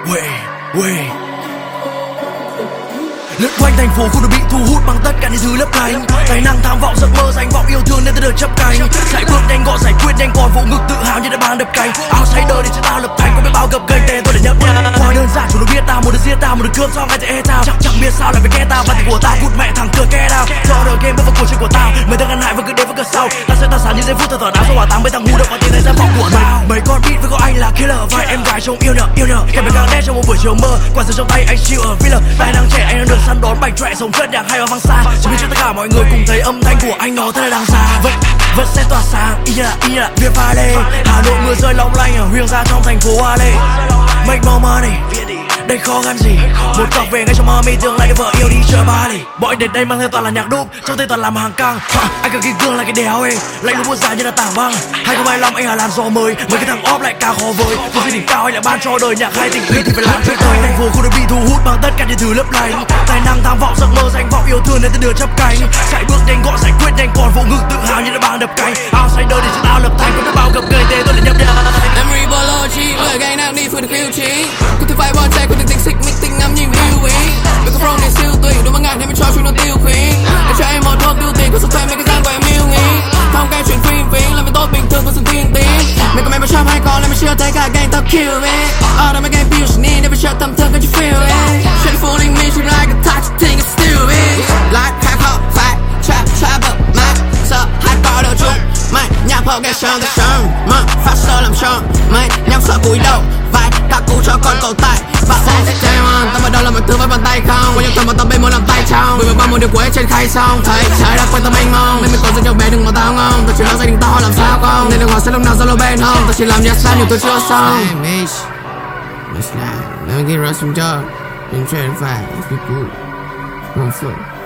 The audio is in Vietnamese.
Lướt quanh thành phố không được bị thu hút bằng tất cả những thứ lấp lánh. Tài năng tham vọng giấc mơ danh vọng yêu thương nên ta được chấp cánh. Chạy bước nhanh gọn giải quyết nhanh còn vỗ ngực tự hào như đã ban đập cánh. Áo say đời để cho tao lập thành có biết bao gập ghềnh tên tôi để nhấp nhá. Quá đơn giản chúng nó biết tao một đứa giết tao một đứa cướp xong ngay tại e tao. Chẳng biết sao lại phải nghe tao và tình của tao cút mẹ thằng cưa ke tao. Cho đời game bước vào cuộc chơi của tao. Mấy thằng ngăn hại vẫn cứ đến vẫn cứ sau. Tao sẽ tao sáng như giây phút thở đá sau hỏa táng mấy thằng ngu đâu có tiền này ra vọng của tao. Mấy con beat với có anh là killer và em gái trông yêu nhở. Kèm với càng đen trong một buổi chiều mơ. Quả sứ trong tay anh chill ở filler. Tài năng trẻ anh đang được săn đón bạch trẻ sống chất nhạc hay ở vang xa. Chỉ biết cho tất cả mọi người cùng thấy âm thanh của anh nó thật là đáng xa. Vẫn sẽ tỏa sáng y như là Via Valley. Hà Nội mưa rơi long lanh ở huyên ra trong thành phố Ale. Make more money đây khó khăn gì. Một cọc về ngay trong mơ mi tương lai để vợ yêu đi chợ Bali. Bọn anh đến đây mang theo toàn là nhạc đúp, trong tay toàn làm hàng căng. Anh cần kim cương là cái đéo ê, lạnh lùng buốt dài như là tảng băng. 2025 anh là làn gió mới, mấy cái thằng óp lại càng khó với. Một cái đỉnh cao anh lại ban cho đời nhạc hay tình yêu thì phải làm cho đời. Thành phố không được bị thu hút bằng tất cả những thứ lấp lánh. Tài năng tham vọng giấc mơ danh vọng yêu thương nên ta được chấp cánh. Chạy bước nhanh gọn giải quyết nhanh còn vỗ ngực tự hào như đã ban đập cánh. Áo say đời để cho tao lập thành có biết bao gập ghềnh tên tôi là nhấp nhá. Memory biology lời gây năng đi phơi được lưu trí. Cứ thứ vài bọn trai cứ tình xích mít tình ngắm nhìn view ý. Đừng có from này siêu tùy đôi mà ngàn hay mình cho chúng nó tiêu khuyến. Để cho em một thuốc tiêu tiền có sức thuê mấy cái gian của em yêu nghĩ. Không cái chuyện phim phim làm việc tốt bình thường có sự thiên tiến. Mày có mày mà chăm hay con lại mà chưa thấy cả game tao kill me. All of my game views need never shut thầm thương can you feel it. Shit fooling me she like a touch thing it's stupid. Like hack up fight trap up man. Sợ hai có đầu chung mày nhạc hậu nghe sơn cái sơn mà phát sơ làm sơn mày nhắm sợ cúi đầu vai các cú cho con cầu tay bạn sẽ chơi on tao bắt đầu làm mọi thứ với bàn tay không bao nhiêu thứ mà tao bên muốn làm tay trong bởi vì bao một điều cuối trên khay xong thấy trái đã quên tao mênh mông nên mình còn rất nhiều bé đừng mà tao ngon tao chỉ lo gia đình tao làm sao không nên đừng hỏi sẽ lúc nào solo bên không tao chỉ làm yes nhiều tôi chưa xong Let's get rest some job and try to fight people.